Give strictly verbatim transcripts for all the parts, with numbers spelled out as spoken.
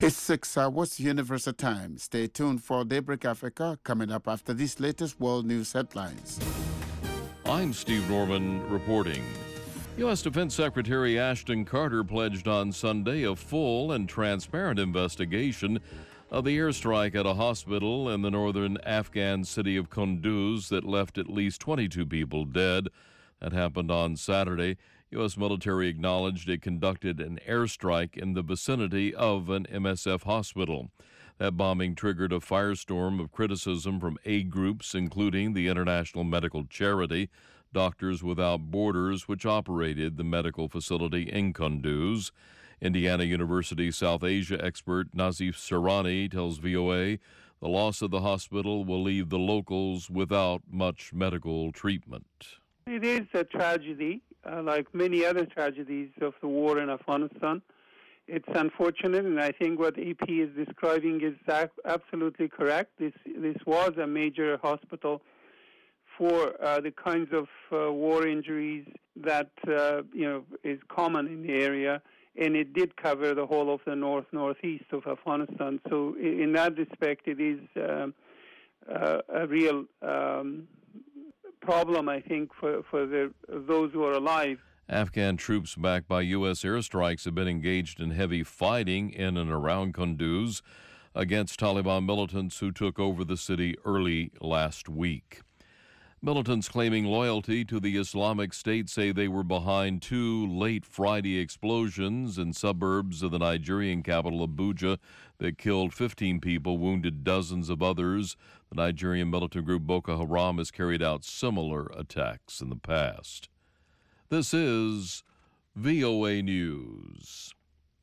It's six hours Universal Time. Stay tuned for Daybreak Africa coming up after these latest world news headlines. I'm Steve Norman reporting. U S Defense Secretary Ashton Carter pledged on Sunday a full and transparent investigation of the airstrike at a hospital in the northern Afghan city of Kunduz that left at least twenty-two people dead. That happened on Saturday. U S military acknowledged it conducted an airstrike in the vicinity of an M S F hospital. That bombing triggered a firestorm of criticism from aid groups, including the international medical charity Doctors Without Borders, which operated the medical facility in Kunduz. Indiana University South Asia expert Nazif Sarani tells V O A the loss of the hospital will leave the locals without much medical treatment. It is a tragedy, uh, like many other tragedies of the war in Afghanistan. It's unfortunate, and I think what A P is describing is absolutely correct. This this was a major hospital for uh, the kinds of uh, war injuries that uh, you know is common in the area, and it did cover the whole of the north northeast of Afghanistan. So in that respect, it is uh, uh, a real um, problem, I think, for for the those who are alive. Afghan troops backed by U S airstrikes have been engaged in heavy fighting in and around Kunduz against Taliban militants who took over the city early last week. Militants claiming loyalty to the Islamic State say they were behind two late Friday explosions in suburbs of the Nigerian capital Abuja that killed fifteen people, wounded dozens of others. The Nigerian militant group Boko Haram has carried out similar attacks in the past. This is V O A News.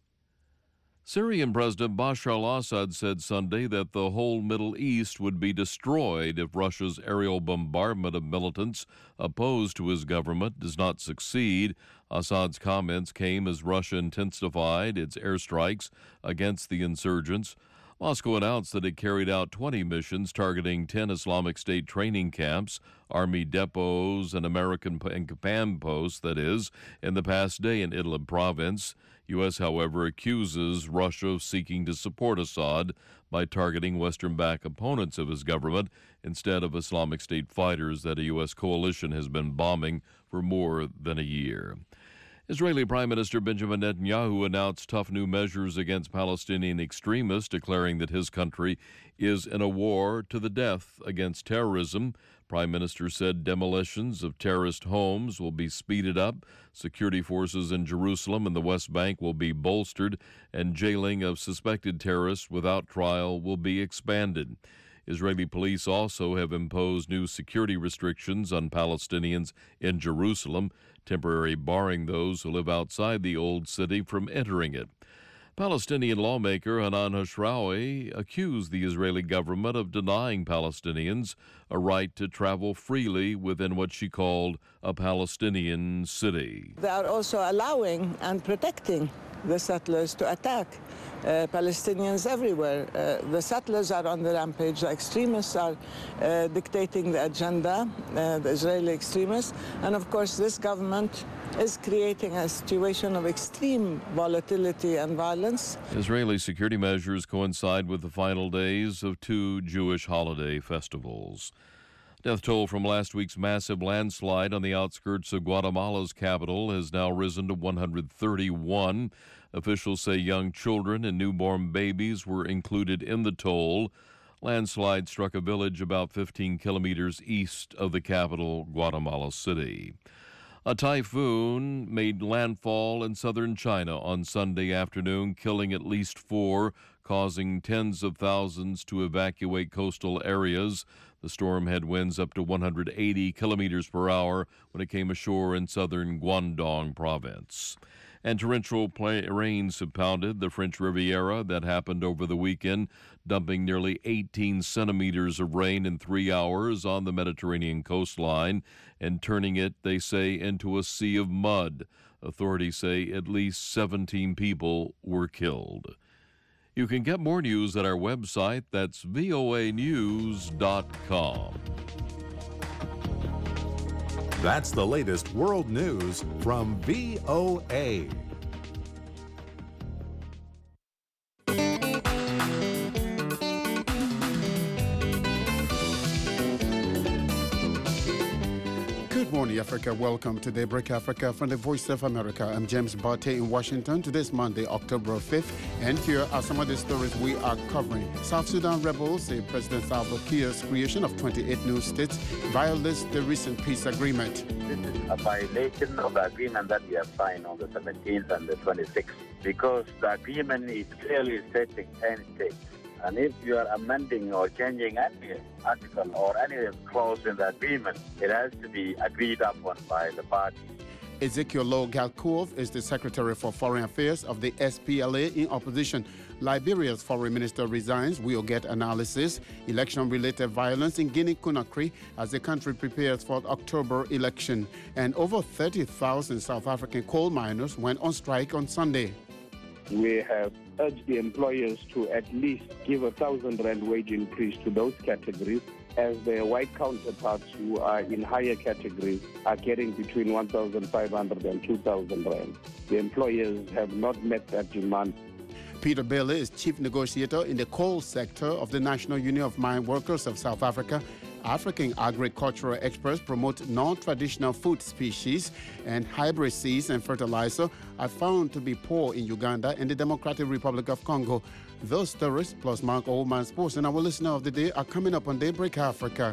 Syrian President Bashar al-Assad said Sunday that the whole Middle East would be destroyed if Russia's aerial bombardment of militants opposed to his government does not succeed. Assad's comments came as Russia intensified its airstrikes against the insurgents. Moscow announced that it carried out twenty missions targeting ten Islamic State training camps, army depots, and American and command posts, that is, in the past day in Idlib province. U S, however, accuses Russia of seeking to support Assad by targeting Western-backed opponents of his government instead of Islamic State fighters that a U S coalition has been bombing for more than a year. Israeli Prime Minister Benjamin Netanyahu announced tough new measures against Palestinian extremists, declaring that his country is in a war to the death against terrorism. Prime Minister said demolitions of terrorist homes will be speeded up, security forces in Jerusalem and the West Bank will be bolstered, and jailing of suspected terrorists without trial will be expanded. Israeli police also have imposed new security restrictions on Palestinians in Jerusalem, temporarily barring those who live outside the old city from entering it. Palestinian lawmaker Hanan Hashrawi accused the Israeli government of denying Palestinians a right to travel freely within what she called a Palestinian city. They are also allowing and protecting the settlers to attack uh, Palestinians everywhere. Uh, the settlers are on the rampage. The extremists are uh, dictating the agenda, uh, the Israeli extremists. And of course, this government is creating a situation of extreme volatility and violence. Israeli security measures coincide with the final days of two Jewish holiday festivals. Death toll from last week's massive landslide on the outskirts of Guatemala's capital has now risen to one hundred thirty-one. Officials say young children and newborn babies were included in the toll. Landslide struck a village about fifteen kilometers east of the capital, Guatemala City. A typhoon made landfall in southern China on Sunday afternoon, killing at least four, causing tens of thousands to evacuate coastal areas. The storm had winds up to one hundred eighty kilometers per hour when it came ashore in southern Guangdong province. And torrential rains have pounded the French Riviera. That happened over the weekend, dumping nearly eighteen centimeters of rain in three hours on the Mediterranean coastline and turning it, they say, into a sea of mud. Authorities say at least seventeen people were killed. You can get more news at our website. That's V O A news dot com. That's the latest world news from V O A. morning, Africa. Welcome to Daybreak Africa from the Voice of America. I'm James Barté in Washington. Today's Monday, October fifth. And here are some of the stories we are covering. South Sudan rebels say President Salva Kiir's creation of twenty-eight new states violates the recent peace agreement. This is a violation of the agreement that we have signed on the seventeenth and the twenty-sixth, because the agreement is clearly stating ten states. And if you are amending or changing any article or any clause in the agreement, it has to be agreed upon by the parties. Ezekiel Lo Galkuov is the Secretary for Foreign Affairs of the S P L A in opposition. Liberia's foreign minister resigns. We'll get analysis. Election-related violence in Guinea-Conakry as the country prepares for the October election. And over thirty thousand South African coal miners went on strike on Sunday. We have urged the employers to at least give a thousand rand wage increase to those categories, as their white counterparts who are in higher categories are getting between one thousand five hundred and two thousand rand. The employers have not met that demand. Peter Bailey is chief negotiator in the coal sector of the National Union of Mine Workers of South Africa. African agricultural experts promote non-traditional food species, and hybrid seeds and fertilizer are found to be poor in Uganda and the Democratic Republic of Congo. Those stories, plus Mark Oldman Sports and our listener of the day, are coming up on Daybreak Africa.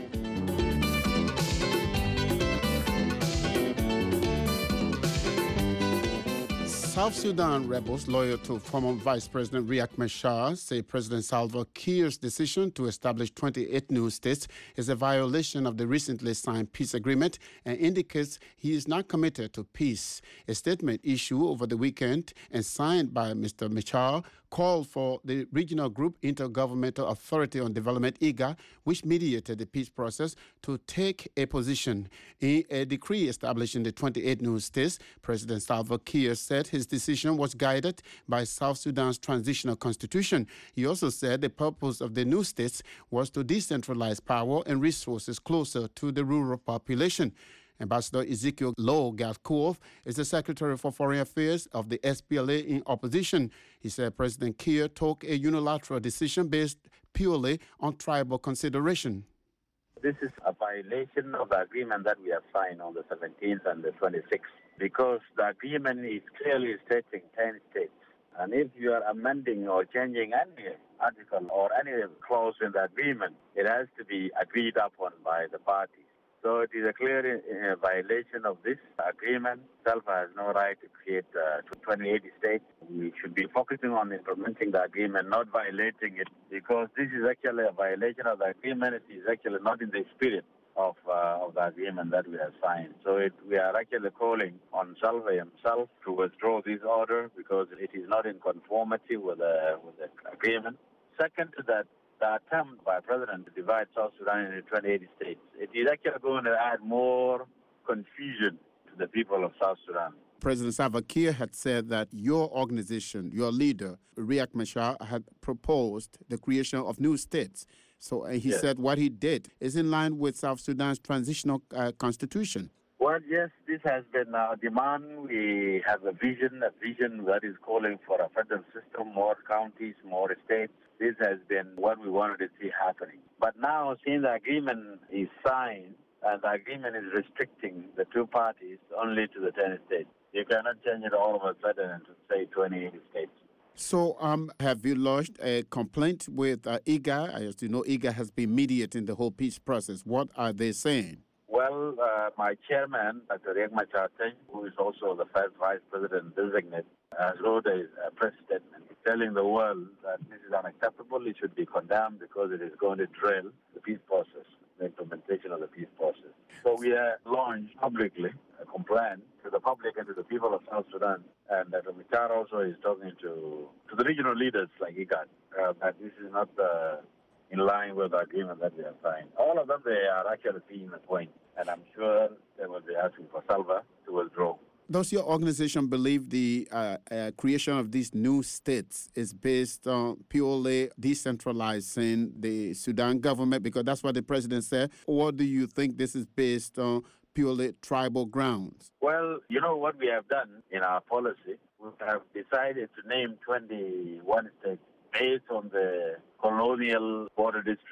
South Sudan rebels loyal to former Vice President Riek Machar say President Salva Kiir's decision to establish twenty-eight new states is a violation of the recently signed peace agreement and indicates he is not committed to peace. A statement issued over the weekend and signed by Mister Machar called for the Regional Group Intergovernmental Authority on Development, I G A, which mediated the peace process, to take a position. In a decree establishing the twenty-eight new states, President Salva Kiir said his decision was guided by South Sudan's transitional constitution. He also said the purpose of the new states was to decentralize power and resources closer to the rural population. Ambassador Ezekiel Lo Galkuov is the Secretary for Foreign Affairs of the S P L A in opposition. He said President Kiir took a unilateral decision based purely on tribal consideration. This is a violation of the agreement that we have signed on the seventeenth and the twenty-sixth, because the agreement is clearly stating ten states. And if you are amending or changing any article or any clause in the agreement, it has to be agreed upon by the parties. So it is a clear uh, violation of this agreement. SALVA has no right to create uh, twenty-eight states. We should be focusing on implementing the agreement, not violating it, because this is actually a violation of the agreement. It is actually not in the spirit of uh, of the agreement that we have signed. So it, we are actually calling on SALVA himself to withdraw this order, because it is not in conformity with the, with the agreement. Second to that, the attempt by President to divide South Sudan into twenty-eight states, it is actually going to add more confusion to the people of South Sudan. President Salva Kiir had said that your organization, your leader, Riek Machar, had proposed the creation of new states. So uh, he yes. said what he did is in line with South Sudan's transitional uh, constitution. Well, yes, this has been our demand. We have a vision, a vision that is calling for a federal system, more counties, more states. This has been what we wanted to see happening. But now, since the agreement is signed, and the agreement is restricting the two parties only to the ten states, you cannot change it all of a sudden and to say twenty-eight states. So um, have you lodged a complaint with uh, I G A? As you know, I G A has been mediating the whole peace process. What are they saying? Well, uh, my chairman, Doctor Riek Machar, who is also the first vice president designate, has wrote a, a press statement telling the world that this is unacceptable. It should be condemned because it is going to derail the peace process, the implementation of the peace process. So we have launched publicly a complaint to the public and to the people of South Sudan. And Doctor Machar also is talking to, to the regional leaders like I G A uh, that this is not uh, in line with the agreement that we have signed. All of them, they are actually seeing the point. And I'm sure they will be asking for Salva to withdraw. Does your organization believe the uh, uh, creation of these new states is based on purely decentralizing the Sudan government? Because that's what the president said. Or do you think this is based on purely tribal grounds? Well, you know what we have done in our policy? We have decided to name twenty-one states based on the colonial border districts.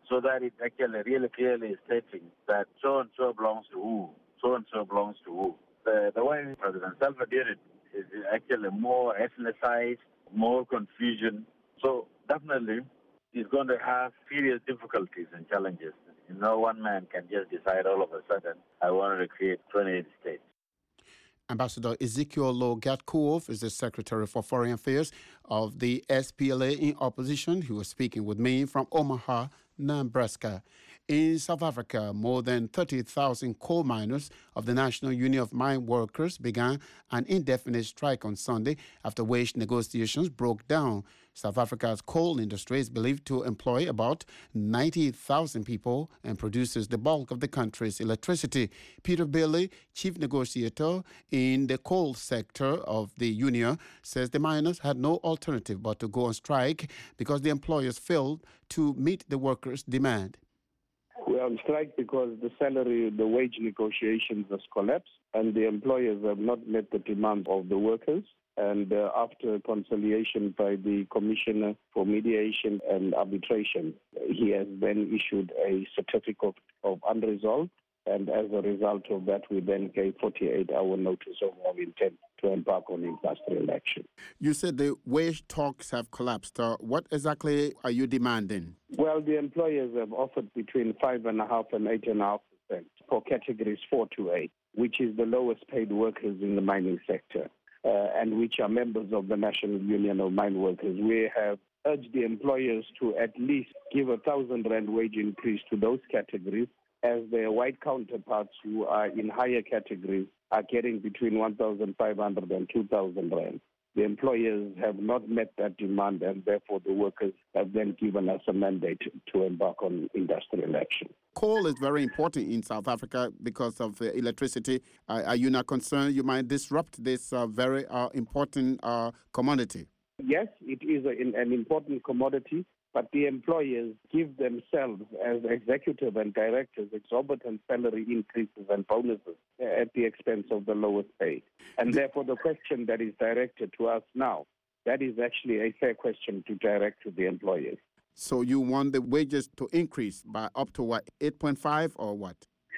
so that it actually really clearly is stating that so-and-so belongs to who, so-and-so belongs to who. The, the way President Salva did it is actually more ethnicized, more confusion. So definitely he's going to have serious difficulties and challenges. No one man can just decide all of a sudden, I want to create twenty-eight states. Ambassador Ezekiel Lo-Gatkuoth is the Secretary for Foreign Affairs of the S P L A in opposition. He was speaking with me from Omaha, Nebraska. In South Africa, more than thirty thousand coal miners of the National Union of Mine Workers began an indefinite strike on Sunday after wage negotiations broke down. South Africa's coal industry is believed to employ about ninety thousand people and produces the bulk of the country's electricity. Peter Bailey, chief negotiator in the coal sector of the union, says the miners had no alternative but to go on strike because the employers failed to meet the workers' demand. We're on strike because the salary, the wage negotiations has collapsed and the employers have not met the demands of the workers. And uh, after conciliation by the Commissioner for Mediation and Arbitration, he has then issued a certificate of unresolved. And as a result of that, we then gave forty-eight hour notice of our intent to embark on industrial action. You said the wage talks have collapsed. Uh, what exactly are you demanding? Well, the employers have offered between five and a half and eight and a half percent for categories four to eight, which is the lowest paid workers in the mining sector, uh, and which are members of the National Union of Mine Workers. We have urged the employers to at least give a thousand rand wage increase to those categories, as their white counterparts who are in higher categories are getting between one thousand five hundred and two thousand rand. The employers have not met that demand, and therefore the workers have then given us a mandate to embark on industrial action. Coal is very important in South Africa because of uh, electricity. Uh, are you not concerned you might disrupt this uh, very uh, important uh, commodity? Yes, it is a, an important commodity, but the employers give themselves as executive and directors exorbitant salary increases and bonuses at the expense of the lowest paid. And therefore the question that is directed to us now, that is actually a fair question to direct to the employers. So you want the wages to increase by up to what, eight point five or what?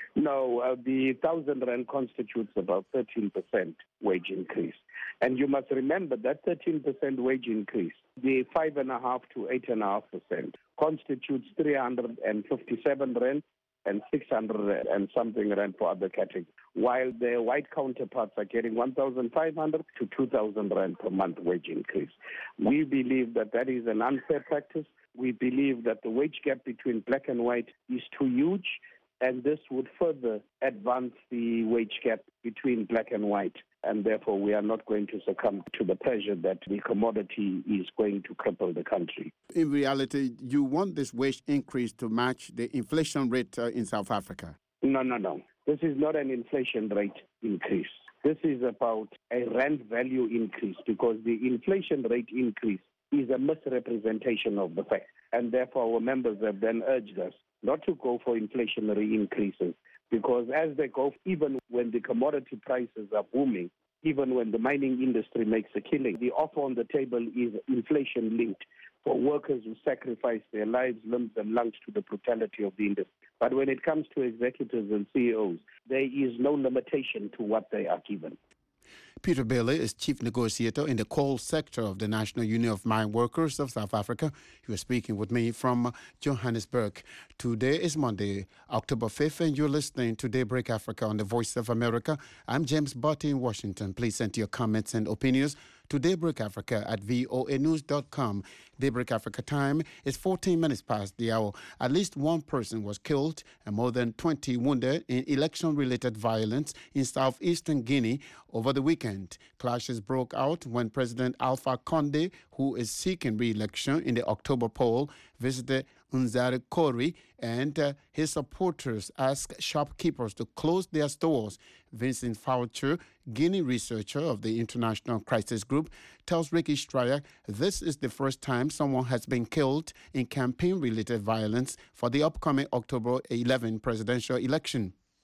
No, uh, the one thousand rand constitutes about thirteen percent wage increase. And you must remember that thirteen percent wage increase, the five point five to eight point five percent, constitutes three hundred fifty-seven rand and six hundred and something rand for other categories, while their white counterparts are getting one thousand five hundred to two thousand rand per month wage increase. We believe that that is an unfair practice. We believe that the wage gap between black and white is too huge, and this would further advance the wage gap between black and white. And therefore, we are not going to succumb to the pressure that the commodity is going to cripple the country. In reality, you want this wage increase to match the inflation rate uh, in South Africa? No, no, no. This is not an inflation rate increase. This is about a rand value increase, because the inflation rate increase is a misrepresentation of the fact. And therefore, our members have then urged us not to go for inflationary increases, because as they go, even when the commodity prices are booming, even when the mining industry makes a killing, the offer on the table is inflation-linked for workers who sacrifice their lives, limbs, and lungs to the brutality of the industry. But when it comes to executives and C E Os, there is no limitation to what they are given. Peter Bailey is chief negotiator in the coal sector of the National Union of Mine Workers of South Africa. He was speaking with me from Johannesburg. Today is Monday, October fifth, and you're listening to Daybreak Africa on the Voice of America. I'm James Butty in Washington. Please send your comments and opinions to Daybreak Africa at voa news dot com. Daybreak Africa time is fourteen minutes past the hour. At least one person was killed and more than twenty wounded in election-related violence in southeastern Guinea over the weekend. Clashes broke out when President Alpha Condé, who is seeking re-election in the October poll, visited Unzari Kori, and uh, his supporters asked shopkeepers to close their stores. Vincent Faucher, Guinea researcher of the International Crisis Group, tells Ricky Stryer this is the first time someone has been killed in campaign-related violence for the upcoming October eleventh presidential election.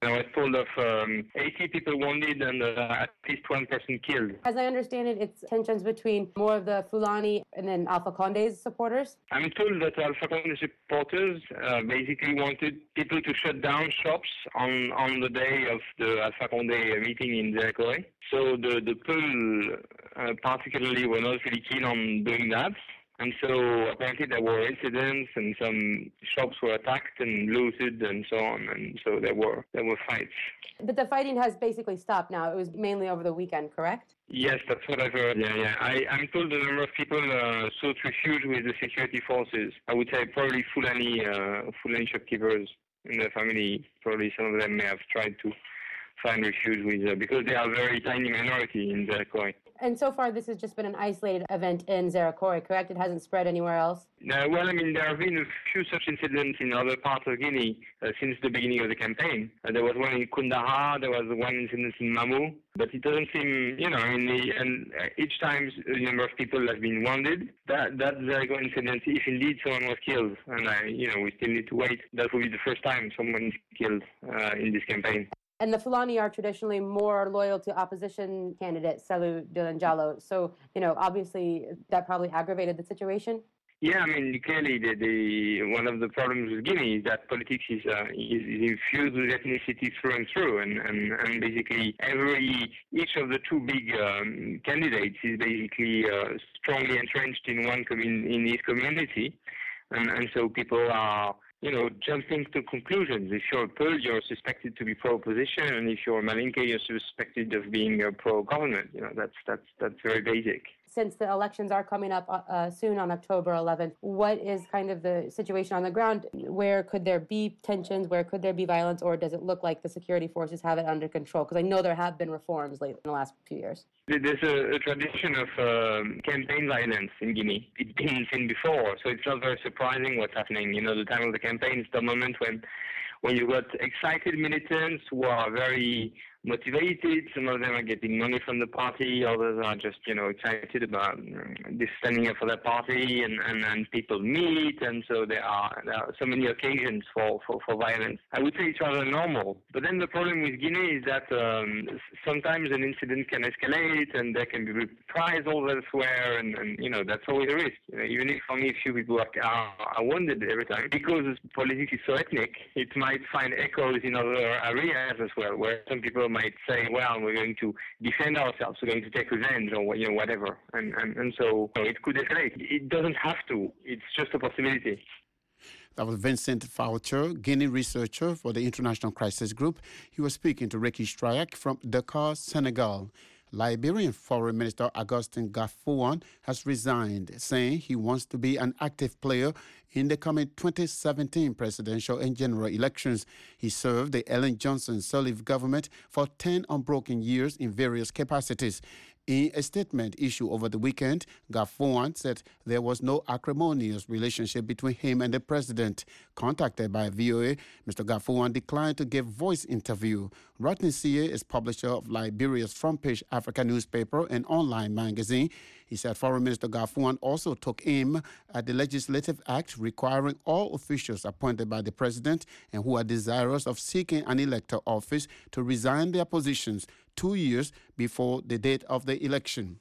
I was told of um, eighty people wounded and uh, at least one person killed. As I understand it, it's tensions between more of the Fulani and then Alpha Conde's supporters? I'm told that Alpha Conde supporters uh, basically wanted people to shut down shops on, on the day of the Alpha Conde meeting in Zérakore. So the, the Peul uh, particularly were not really keen on doing that. And so apparently there were incidents and some shops were attacked and looted and so on. And so there were there were fights. But the fighting has basically stopped now. It was mainly over the weekend, correct? Yes, that's what I've heard. Yeah, yeah. I, I'm told the number of people uh, sought refuge with the security forces. I would say probably Fulani, uh, Fulani shopkeepers in their family. Probably some of them may have tried to find refuge with, uh, because they are a very tiny minority in Zérakore. And so far, this has just been an isolated event in Zérakore, correct? It hasn't spread anywhere else? Uh, well, I mean, there have been a few such incidents in other parts of Guinea uh, since the beginning of the campaign. Uh, there was one in Koundara, there was one incident in Mamou, but it doesn't seem, you know, I mean, the, and uh, each time a number of people have been wounded. That that Zérakore incident, if indeed someone was killed, and I, you know, we still need to wait, that will be the first time someone is killed uh, in this campaign. And the Fulani are traditionally more loyal to opposition candidate Cellou Dalein Diallo. So, you know, obviously that probably aggravated the situation. Yeah, I mean, clearly the, the one of the problems with Guinea is that politics is, uh, is, is infused with ethnicity through and through, and, and, and basically every each of the two big um, candidates is basically uh, strongly entrenched in one commun- in his community, and, and so people are, you know, jumping to conclusions. If you're a Peul, you're suspected to be pro-opposition, and if you're a Malinke, you're suspected of being uh, pro-government. You know, that's that's that's very basic. Since the elections are coming up uh, soon on October eleventh, what is kind of the situation on the ground? Where could there be tensions? Where could there be violence? Or does it look like the security forces have it under control? Because I know there have been reforms late in the last few years. There's a, a tradition of um, campaign violence in Guinea. It's been seen before, so it's not very surprising what's happening. You know, the time of the campaign is the moment when, when you've got excited militants who are very motivated. Some of them are getting money from the party. Others are just, you know, excited about um, this standing up for their party, and, and, and people meet. And so there are, there are so many occasions for, for, for violence. I would say it's rather normal. But then the problem with Guinea is that um, sometimes an incident can escalate and there can be reprisals elsewhere. And, and you know, that's always a risk. You know, even if only a few people are, are, are wounded every time. Because politics is so ethnic, it might find echoes in other areas as well, where some people might say, well, we're going to defend ourselves, we're going to take revenge, or, you know, whatever. And, and, and so you know, it could escalate. It doesn't have to. It's just a possibility. That was Vincent Faucher, Guinea researcher for the International Crisis Group. He was speaking to Ricky Strayak from Dakar, Senegal. Liberian Foreign Minister Augustin Garfouane has resigned, saying he wants to be an active player in the coming twenty seventeen presidential and general elections. He served the Ellen Johnson Sirleaf government for ten unbroken years in various capacities. In a statement issued over the weekend, Garfouane said there was no acrimonious relationship between him and the president. Contacted by V O A, Mister Garfouane declined to give voice interview. Rodney Sieh is publisher of Liberia's Front Page Africa newspaper and online magazine. He said Foreign Minister Garfouane also took aim at the Legislative Act requiring all officials appointed by the president and who are desirous of seeking an elector office to resign their positions two years before the date of the election.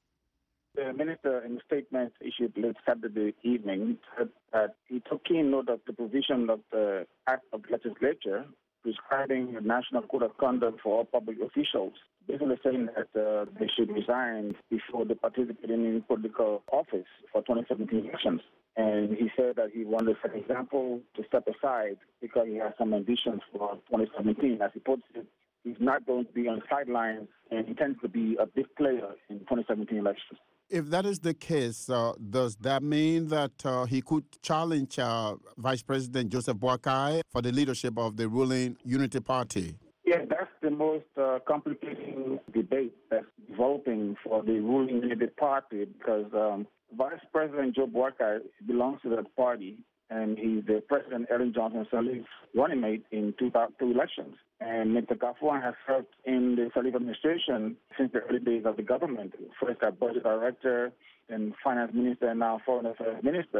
The minister, in a statement issued late Saturday evening, said that he took keen note of the provision of the Act of Legislature prescribing a national code of conduct for all public officials, basically saying that uh, they should resign before they participate in political office for twenty seventeen elections. And he said that he wanted to set an example to step aside because he has some ambitions for twenty seventeen. As he puts it, he's not going to be on the sidelines and intends to be a big player in twenty seventeen elections. If that is the case, uh, does that mean that uh, he could challenge uh, Vice President Joseph Boakai for the leadership of the ruling Unity Party? Yeah, that's the most uh, complicating debate that's developing for the ruling Unity Party because um, Vice President Joe Boakai belongs to that party, and he's the President Ellen Johnson Sirleaf running mate in two, two elections. And Mister Garfouane has served in the Sirleaf administration since the early days of the government. First as budget director, then finance minister, and now foreign affairs minister.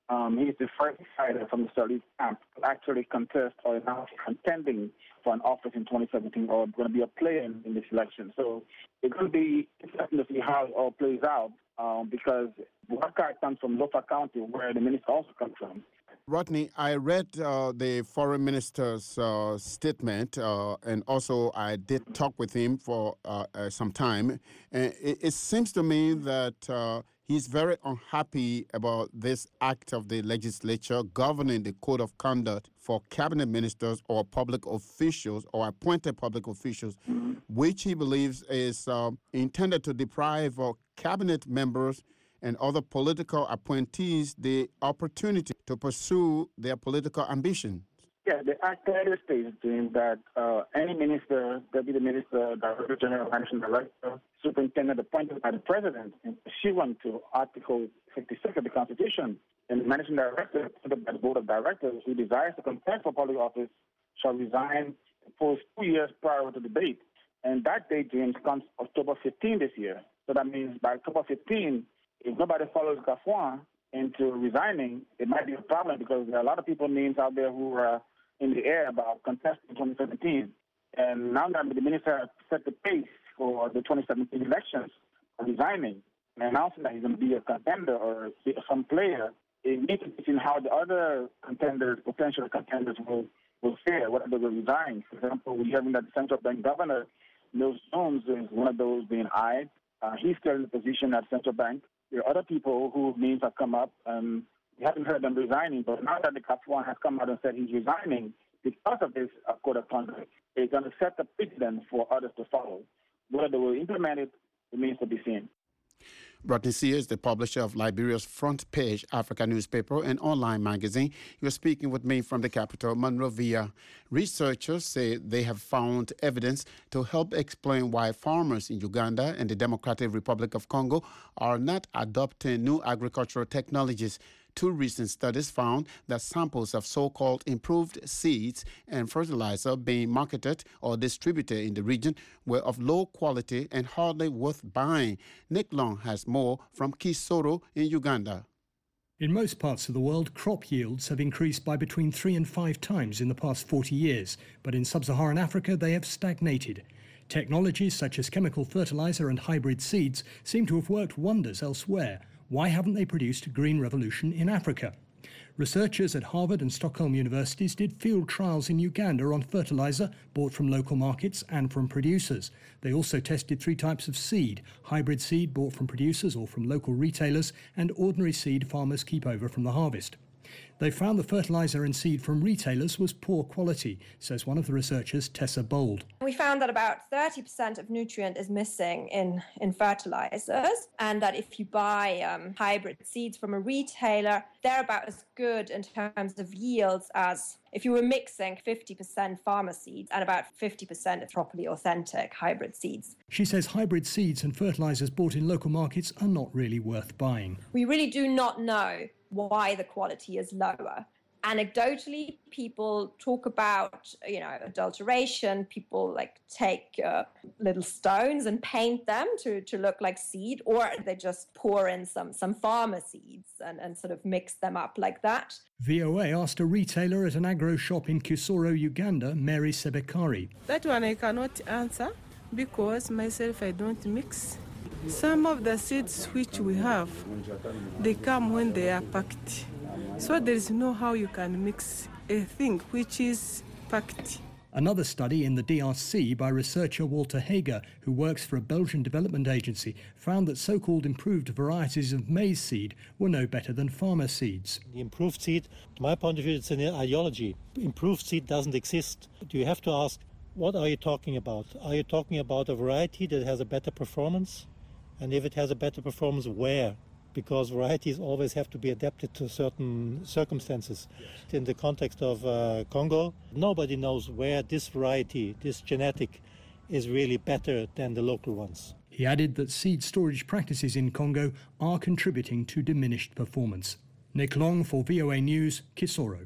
Um, he's the first fighter from the Sirleaf camp to actually contest or now contending for an office in twenty seventeen or going to be a player in, in this election. So it's going to be interesting to see how it all plays out um, because Wakar comes from Lofa County, where the minister also comes from. Rodney, I read uh, the foreign minister's uh, statement, uh, and also I did talk with him for uh, uh, some time. And it, it seems to me that uh, he's very unhappy about this act of the legislature governing the code of conduct for cabinet ministers or public officials or appointed public officials, mm-hmm. which he believes is uh, intended to deprive uh, cabinet members and other political appointees the opportunity to pursue their political ambitions. Yeah, the Act clearly states that uh, any minister, deputy minister, director general, managing director, superintendent appointed by the president in pursuant to Article fifty-six of the Constitution, and the managing director appointed by the board of directors who desires to contest for public office shall resign for two years prior to the date. And that date, James, comes October fifteenth this year. So that means by October fifteenth, if nobody follows Gafuan into resigning, it might be a problem because there are a lot of people names out there who are in the air about contesting twenty seventeen. And now that the minister has set the pace for the twenty seventeen elections, resigning and announcing that he's going to be a contender or some player, it needs to be seen how the other contenders, potential contenders, will, will fare, whether they will resign. For example, we're hearing that the central bank governor, Mills Jones, is one of those being eyed. Uh, he's still in the position at central bank. There are other people whose names have come up, and we haven't heard them resigning. But now that the Gafuan has come out and said he's resigning because of this uh, code of conduct, it's going to set the precedent for others to follow. Whether they will implement it remains to be seen. Rodney Sears is the publisher of Liberia's Front Page Africa newspaper and online magazine. He was speaking with me from the capital, Monrovia. Researchers say they have found evidence to help explain why farmers in Uganda and the Democratic Republic of Congo are not adopting new agricultural technologies. Two recent studies found that samples of so-called improved seeds and fertilizer being marketed or distributed in the region were of low quality and hardly worth buying. Nick Long has more from Kisoro in Uganda. In most parts of the world, crop yields have increased by between three and five times in the past forty years, but in sub-Saharan Africa they have stagnated. Technologies such as chemical fertilizer and hybrid seeds seem to have worked wonders elsewhere. Why haven't they produced a green revolution in Africa? Researchers at Harvard and Stockholm universities did field trials in Uganda on fertilizer bought from local markets and from producers. They also tested three types of seed: hybrid seed bought from producers or from local retailers, and ordinary seed farmers keep over from the harvest. They found the fertilizer and seed from retailers was poor quality, says one of the researchers, Tessa Bold. We found that about thirty percent of nutrient is missing in, in fertilizers, and that if you buy um, hybrid seeds from a retailer, they're about as good in terms of yields as if you were mixing fifty percent farmer seeds and about fifty percent properly authentic hybrid seeds. She says hybrid seeds and fertilizers bought in local markets are not really worth buying. We really do not know why the quality is lower. Anecdotally, people talk about, you know, adulteration. People like take uh, little stones and paint them to, to look like seed, or they just pour in some, some farmer seeds and, and sort of mix them up like that. V O A asked a retailer at an agro shop in Kisoro, Uganda, Mary Sebekari. That one I cannot answer because myself I don't mix. Some of the seeds which we have, they come when they are packed. So there is no how you can mix a thing which is packed. Another study in the D R C by researcher Walter Hager, who works for a Belgian development agency, found that so-called improved varieties of maize seed were no better than farmer seeds. The improved seed, to my point of view, it's an ideology. Improved seed doesn't exist. You have to ask, what are you talking about? Are you talking about a variety that has a better performance? And if it has a better performance, where? Because varieties always have to be adapted to certain circumstances. Yes. In the context of uh, Congo, nobody knows where this variety, this genetic, is really better than the local ones. He added that seed storage practices in Congo are contributing to diminished performance. Nick Long for V O A News, Kisoro.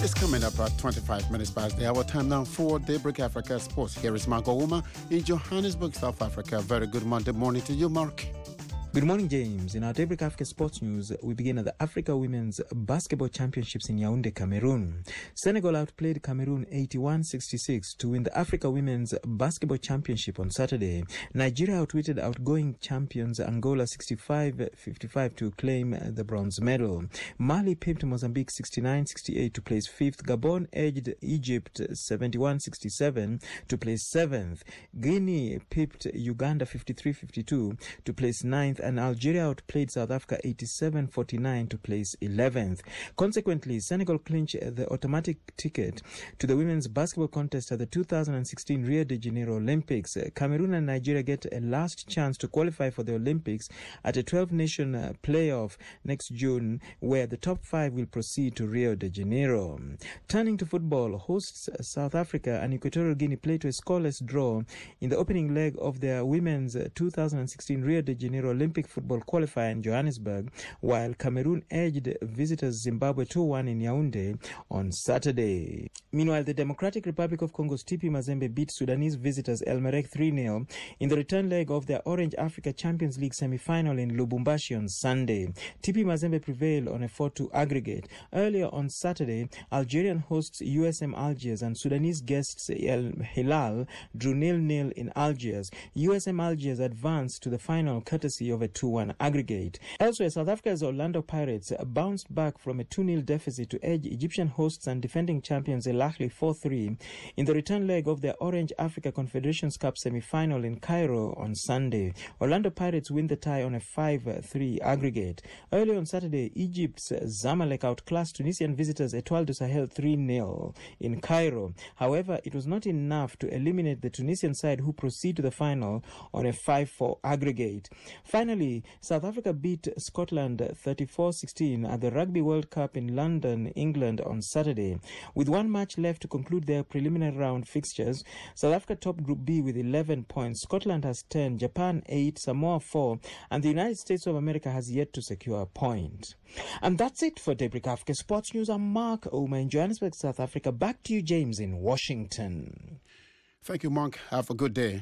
It's coming up at twenty-five minutes past the hour. Time now for Daybreak Africa Sports. Here is Mark Ouma in Johannesburg, South Africa. Very good Monday morning to you, Mark. Good morning, James. In our Daybreak Africa Sports News, we begin at the Africa Women's Basketball Championships in Yaoundé, Cameroon. Senegal outplayed Cameroon eighty-one sixty-six to win the Africa Women's Basketball Championship on Saturday. Nigeria outwitted outgoing champions Angola sixty-five fifty-five to claim the bronze medal. Mali pipped Mozambique sixty-nine sixty-eight to place fifth. Gabon edged Egypt seventy-one sixty-seven to place seventh. Guinea pipped Uganda fifty-three fifty-two to place ninth. And Algeria outplayed South Africa eighty-seven forty-nine to place eleventh. Consequently, Senegal clinched the automatic ticket to the women's basketball contest at the two thousand sixteen Rio de Janeiro Olympics. Cameroon and Nigeria get a last chance to qualify for the Olympics at a twelve-nation uh, playoff next June, where the top five will proceed to Rio de Janeiro. Turning to football, hosts South Africa and Equatorial Guinea played to a scoreless draw in the opening leg of their women's two thousand sixteen Rio de Janeiro Olympic football qualifier in Johannesburg, while Cameroon edged visitors Zimbabwe two one in Yaoundé on Saturday. Meanwhile, the Democratic Republic of Congo's T P Mazembe beat Sudanese visitors El Merreikh three nil in the return leg of their Orange Africa Champions League semi-final in Lubumbashi on Sunday. T P Mazembe prevailed on a four two aggregate. Earlier on Saturday, Algerian hosts U S M Algiers and Sudanese guests El Hilal drew nil nil in Algiers. U S M Algiers advanced to the final courtesy of a two one aggregate. Elsewhere, South Africa's Orlando Pirates bounced back from a two nil deficit to edge Egyptian hosts and defending champions El Ahly four three in the return leg of their Orange Africa Confederations Cup semi-final in Cairo on Sunday. Orlando Pirates win the tie on a five three aggregate. Early on Saturday, Egypt's Zamalek outclassed Tunisian visitors Etoile du Sahel three nil in Cairo. However, it was not enough to eliminate the Tunisian side, who proceed to the final on a five four aggregate. Finally, South Africa beat Scotland thirty-four sixteen at the Rugby World Cup in London, England on Saturday. With one match left to conclude their preliminary round fixtures, South Africa top Group B with eleven points. Scotland has ten, Japan eight, Samoa four, and the United States of America has yet to secure a point. And that's it for Daybreak Africa Sports News. I'm Mark Ouma in Johannesburg, South Africa. Back to you, James, in Washington. Thank you, Mark. Have a good day.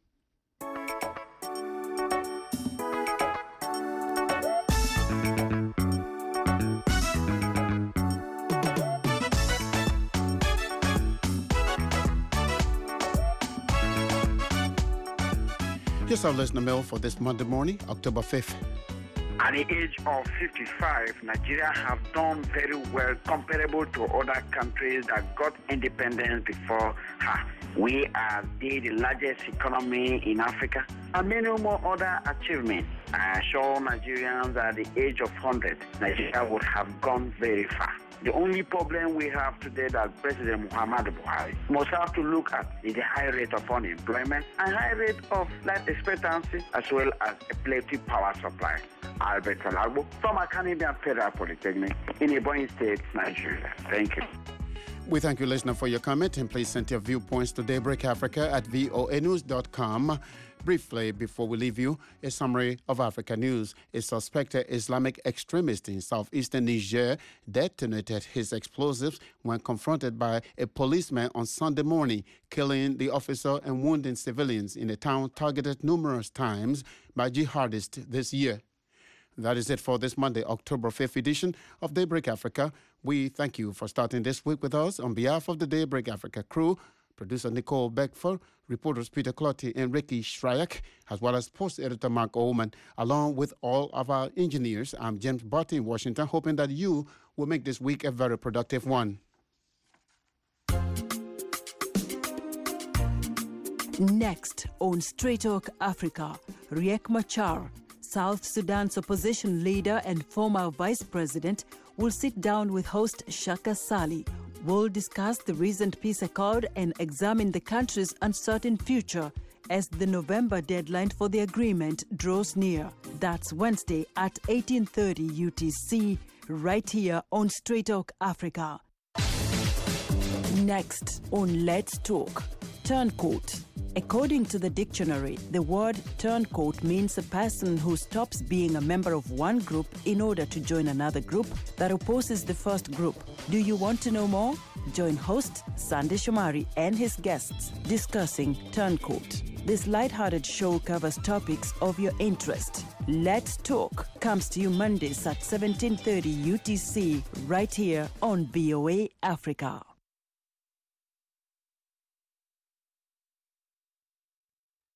Here's our listener mail for this Monday morning, October fifth. At the age of fifty-five, Nigeria have done very well comparable to other countries that got independence before her. We are the, the largest economy in Africa, and many more other achievements. I assure Nigerians at the age of one hundred, Nigeria would have gone very far. The only problem we have today that President Muhammadu Buhari must have to look at is the high rate of unemployment and high rate of life expectancy, as well as a plenty power supply. Albert Salagbo from Academia Federal Polytechnic in Ebonyi State, Nigeria. Thank you. We thank you, listener, for your comment, and please send your viewpoints to Daybreak Africa at voa news dot com. Briefly, before we leave you, a summary of Africa news. A suspected Islamic extremist in southeastern Niger detonated his explosives when confronted by a policeman on Sunday morning, killing the officer and wounding civilians in a town targeted numerous times by jihadists this year. That is it for this Monday, October fifth edition of Daybreak Africa. We thank you for starting this week with us. On behalf of the Daybreak Africa crew, producer Nicole Beckford, reporters Peter Clotty and Ricky Shryak, as well as post editor Mark Oman, along with all of our engineers, I'm James Barty in Washington, hoping that you will make this week a very productive one. Next on Straight Talk Africa, Riek Machar, South Sudan's opposition leader and former vice president, will sit down with host Shaka Sali. We'll discuss the recent peace accord and examine the country's uncertain future as the November deadline for the agreement draws near. That's Wednesday at eighteen thirty U T C, right here on Straight Talk Africa. Next on Let's Talk, Turncoat. According to the dictionary, the word turncoat means a person who stops being a member of one group in order to join another group that opposes the first group. Do you want to know more? Join host Sandy Shomari and his guests discussing turncoat. This light-hearted show covers topics of your interest. Let's Talk comes to you Mondays at seventeen thirty U T C right here on V O A Africa.